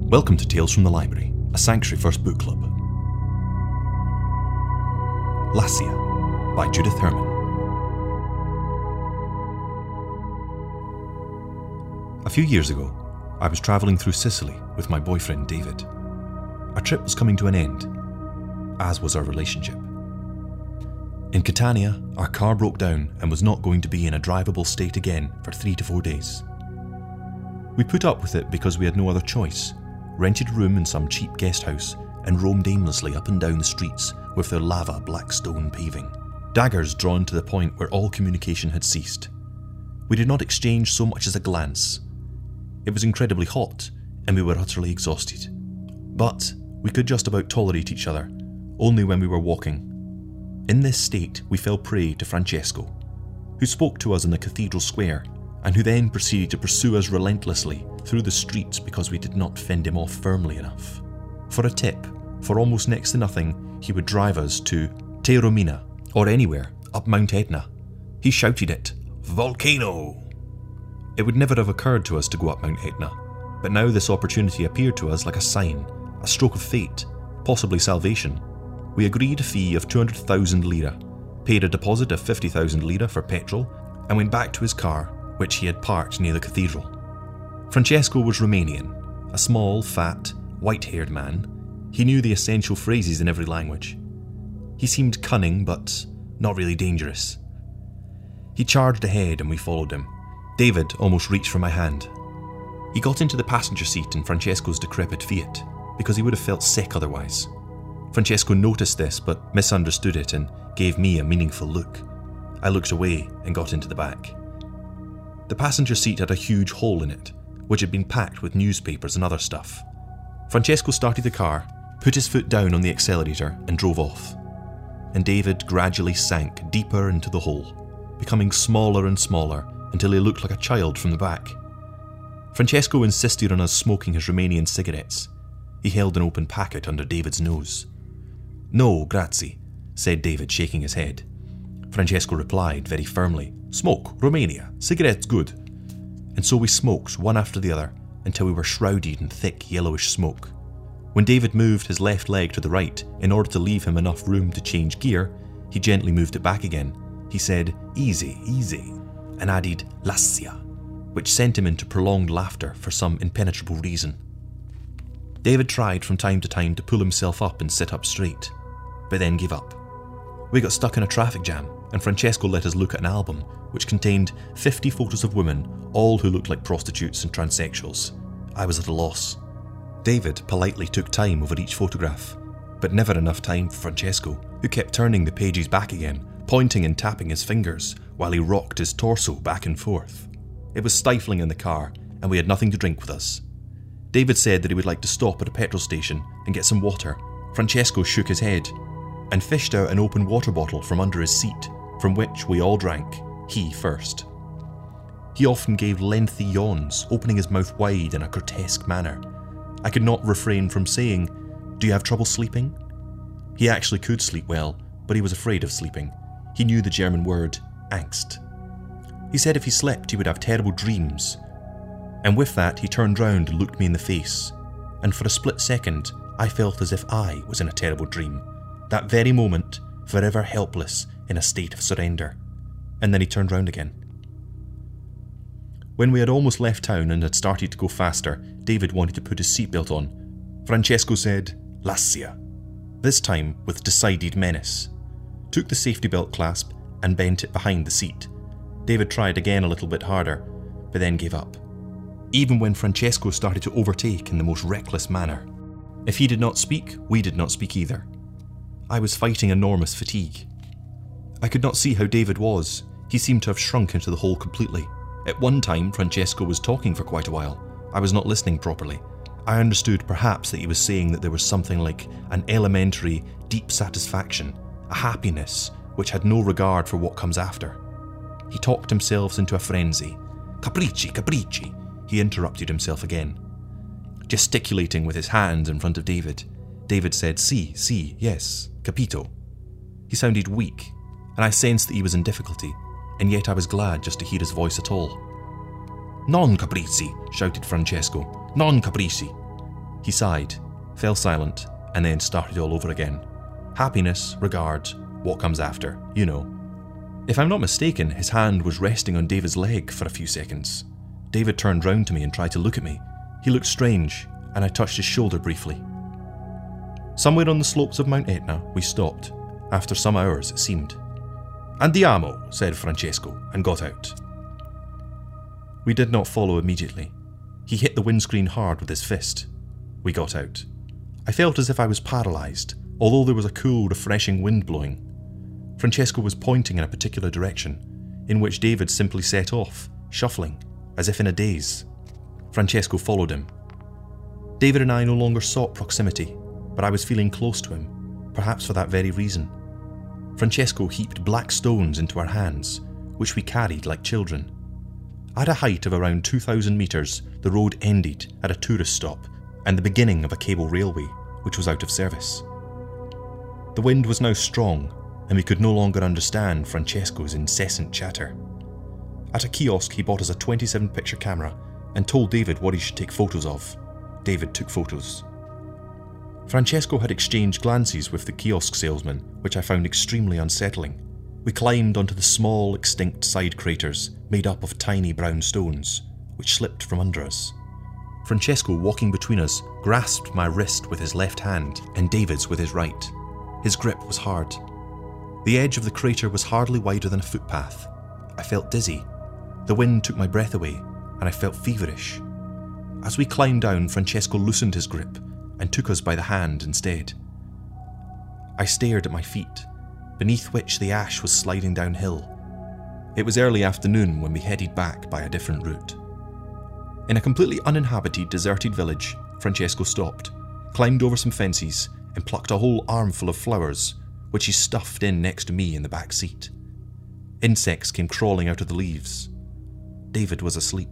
Welcome to Tales from the Library, a Sanctuary First book club. Lascia by Judith Herman. A few years ago, I was travelling through Sicily with my boyfriend David. Our trip was coming to an end, as was our relationship. In Catania, our car broke down and was not going to be in a drivable state again for 3 to 4 days. We put up with it because we had no other choice, rented a room in some cheap guest house and roamed aimlessly up and down the streets with their lava black stone paving, daggers drawn to the point where all communication had ceased. We did not exchange so much as a glance. It was incredibly hot and we were utterly exhausted. But we could just about tolerate each other, only when we were walking. In this state, we fell prey to Francesco, who spoke to us in the cathedral square, and who then proceeded to pursue us relentlessly through the streets because we did not fend him off firmly enough. For a tip, for almost next to nothing, he would drive us to Taormina, or anywhere up Mount Etna. He shouted it, "Volcano!" It would never have occurred to us to go up Mount Etna, but now this opportunity appeared to us like a sign, a stroke of fate, possibly salvation. We agreed a fee of 200,000 lira, paid a deposit of 50,000 lira for petrol, and went back to his car, which he had parked near the cathedral. Francesco was Romanian, a small, fat, white-haired man. He knew the essential phrases in every language. He seemed cunning, but not really dangerous. He charged ahead and we followed him. David almost reached for my hand. He got into the passenger seat in Francesco's decrepit Fiat, because he would have felt sick otherwise. Francesco noticed this but misunderstood it and gave me a meaningful look. I looked away and got into the back. The passenger seat had a huge hole in it, which had been packed with newspapers and other stuff. Francesco started the car, put his foot down on the accelerator and drove off. And David gradually sank deeper into the hole, becoming smaller and smaller until he looked like a child from the back. Francesco insisted on us smoking his Romanian cigarettes. He held an open packet under David's nose. "No, grazie," said David, shaking his head. Francesco replied very firmly, "Smoke, Romania, cigarettes good." And so we smoked one after the other until we were shrouded in thick yellowish smoke. When David moved his left leg to the right in order to leave him enough room to change gear, he gently moved it back again. He said, "Easy, easy," and added "Lascia," which sent him into prolonged laughter for some impenetrable reason. David tried from time to time to pull himself up and sit up straight, but then gave up. We got stuck in a traffic jam, and Francesco let us look at an album which contained 50 photos of women, all who looked like prostitutes and transsexuals. I was at a loss. David politely took time over each photograph, but never enough time for Francesco, who kept turning the pages back again, pointing and tapping his fingers while he rocked his torso back and forth. It was stifling in the car, and we had nothing to drink with us. David said that he would like to stop at a petrol station and get some water. Francesco shook his head and fished out an open water bottle from under his seat, from which we all drank, he first. He often gave lengthy yawns, opening his mouth wide in a grotesque manner. I could not refrain from saying, "Do you have trouble sleeping?" He actually could sleep well, but he was afraid of sleeping. He knew the German word, Angst. He said if he slept he would have terrible dreams. And with that he turned round and looked me in the face, and for a split second I felt as if I was in a terrible dream, that very moment, forever helpless in a state of surrender. And then he turned round again. When we had almost left town and had started to go faster, David wanted to put his seatbelt on. Francesco said, "Lascia," this time with decided menace, took the safety belt clasp and bent it behind the seat. David tried again a little bit harder, but then gave up. Even when Francesco started to overtake in the most reckless manner. If he did not speak, we did not speak either. I was fighting enormous fatigue. I could not see how David was. He seemed to have shrunk into the hole completely. At one time, Francesco was talking for quite a while. I was not listening properly. I understood perhaps that he was saying that there was something like an elementary, deep satisfaction, a happiness which had no regard for what comes after. He talked himself into a frenzy. "Capricci, capricci," he interrupted himself again. Gesticulating with his hands in front of David, David said, Si, yes, capito." He sounded weak, and I sensed that he was in difficulty, and yet I was glad just to hear his voice at all. "Non capricci," shouted Francesco. "Non capricci." He sighed, fell silent, and then started all over again. Happiness, regard, what comes after, you know. If I'm not mistaken, his hand was resting on David's leg for a few seconds. David turned round to me and tried to look at me. He looked strange, and I touched his shoulder briefly. Somewhere on the slopes of Mount Etna, we stopped, after some hours it seemed. "Andiamo," said Francesco, and got out. We did not follow immediately. He hit the windscreen hard with his fist. We got out. I felt as if I was paralysed, although there was a cool, refreshing wind blowing. Francesco was pointing in a particular direction, in which David simply set off, shuffling, as if in a daze. Francesco followed him. David and I no longer sought proximity, but I was feeling close to him, perhaps for that very reason. Francesco heaped black stones into our hands, which we carried like children. At a height of around 2,000 metres, the road ended at a tourist stop and the beginning of a cable railway, which was out of service. The wind was now strong, and we could no longer understand Francesco's incessant chatter. At a kiosk, he bought us a 27-picture camera and told David what he should take photos of. David took photos. Francesco had exchanged glances with the kiosk salesman, which I found extremely unsettling. We climbed onto the small, extinct side craters made up of tiny brown stones, which slipped from under us. Francesco, walking between us, grasped my wrist with his left hand and David's with his right. His grip was hard. The edge of the crater was hardly wider than a footpath. I felt dizzy. The wind took my breath away, and I felt feverish. As we climbed down, Francesco loosened his grip and took us by the hand instead. I stared at my feet, beneath which the ash was sliding downhill. It was early afternoon when we headed back by a different route. In a completely uninhabited, deserted village, Francesco stopped, climbed over some fences, and plucked a whole armful of flowers, which he stuffed in next to me in the back seat. Insects came crawling out of the leaves. David was asleep.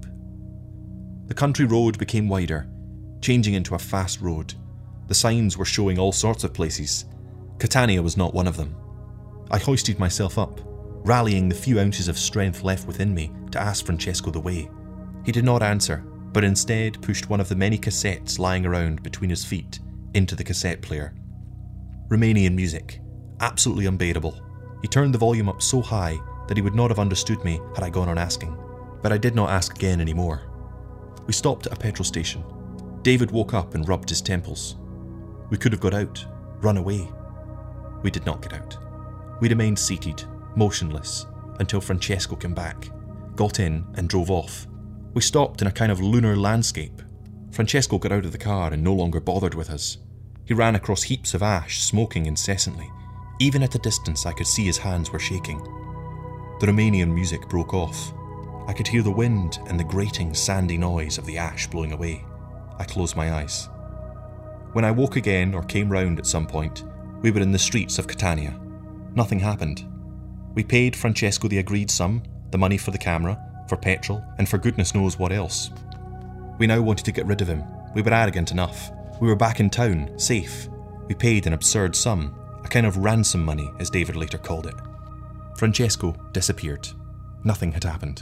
The country road became wider, changing into a fast road. The signs were showing all sorts of places. Catania was not one of them. I hoisted myself up, rallying the few ounces of strength left within me to ask Francesco the way. He did not answer, but instead pushed one of the many cassettes lying around between his feet into the cassette player. Romanian music, absolutely unbearable. He turned the volume up so high that he would not have understood me had I gone on asking. But I did not ask again anymore. We stopped at a petrol station. David woke up and rubbed his temples. We could have got out, run away. We did not get out. We remained seated, motionless, until Francesco came back, got in and drove off. We stopped in a kind of lunar landscape. Francesco got out of the car and no longer bothered with us. He ran across heaps of ash, smoking incessantly. Even at a distance I could see his hands were shaking. The Romanian music broke off. I could hear the wind and the grating, sandy noise of the ash blowing away. I closed my eyes. When I woke again or came round at some point, we were in the streets of Catania. Nothing happened. We paid Francesco the agreed sum, the money for the camera, for petrol, and for goodness knows what else. We now wanted to get rid of him. We were arrogant enough. We were back in town, safe. We paid an absurd sum, a kind of ransom money, as David later called it. Francesco disappeared. Nothing had happened.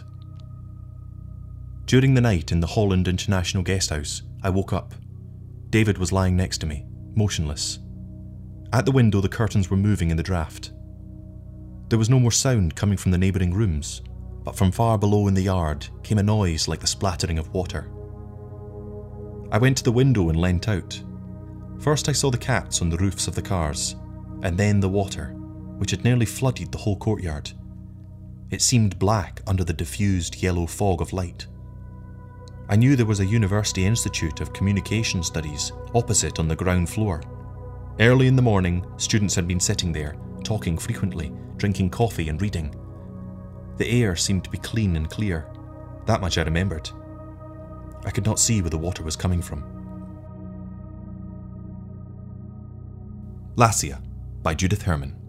During the night in the Holland International Guesthouse, I woke up. David was lying next to me, motionless. At the window, the curtains were moving in the draught. There was no more sound coming from the neighbouring rooms, but from far below in the yard came a noise like the splattering of water. I went to the window and leant out. First I saw the cats on the roofs of the cars, and then the water, which had nearly flooded the whole courtyard. It seemed black under the diffused yellow fog of light. I knew there was a University Institute of Communication Studies opposite on the ground floor. Early in the morning, students had been sitting there, talking frequently, drinking coffee and reading. The air seemed to be clean and clear. That much I remembered. I could not see where the water was coming from. Lassia by Judith Herman.